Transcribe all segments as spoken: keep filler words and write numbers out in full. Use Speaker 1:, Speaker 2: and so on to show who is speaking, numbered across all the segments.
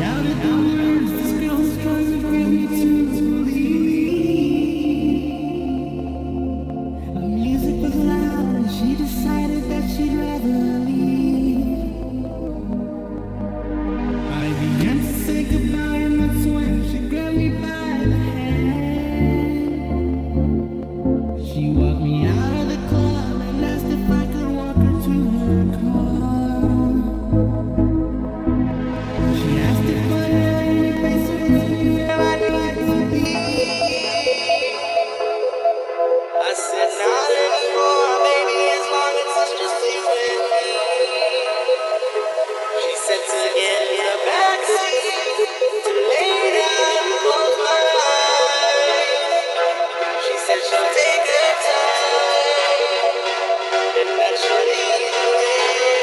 Speaker 1: doubted the words this girl was trying to get me to believe. The music was loud and she decided that she'd rather leave. I began to say goodbye and that's when she grabbed me by the hand. She walked me out of the club and asked if I could walk her to her car. She asked if I had any place or anywhere I needed to be. I said not anymore, baby, as long as it's just you and me. She said to get in the backseat, to lay down and close my eyes. She said she'll take her time, and that she'll lead the way.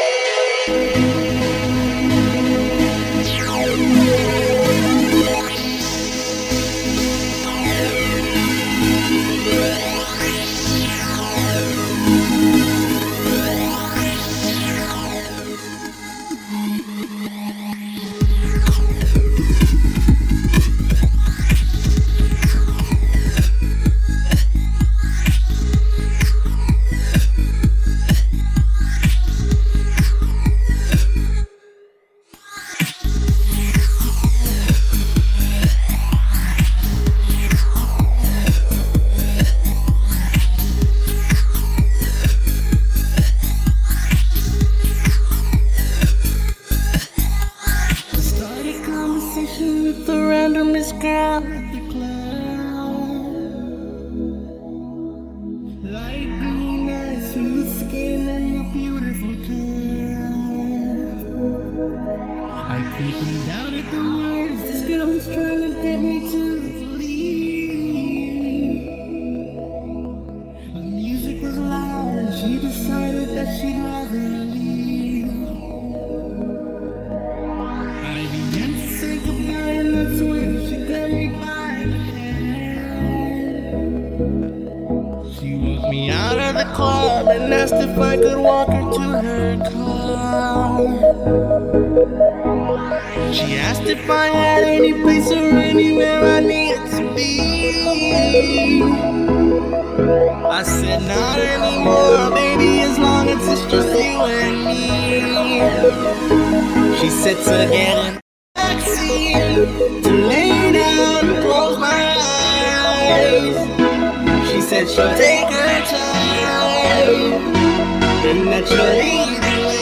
Speaker 1: Started conversation with the randomest girl at the club. Light green eyes, smooth skin, and a beautiful curve. I quickly doubted the words this girl was trying to get me to believe. The music was loud and she decided that she'd rather leave. I began to say goodbye and that's when she grabbed me by the hand. She walked me out of the club and asked if I could walk her to her car. She asked if I had any place or anywhere I needed to be. I said not anymore, baby, as long as it's just you and me. She said to get in the backseat, to lay down and close my eyes. She said she'll take her time, and that she'll lead the way.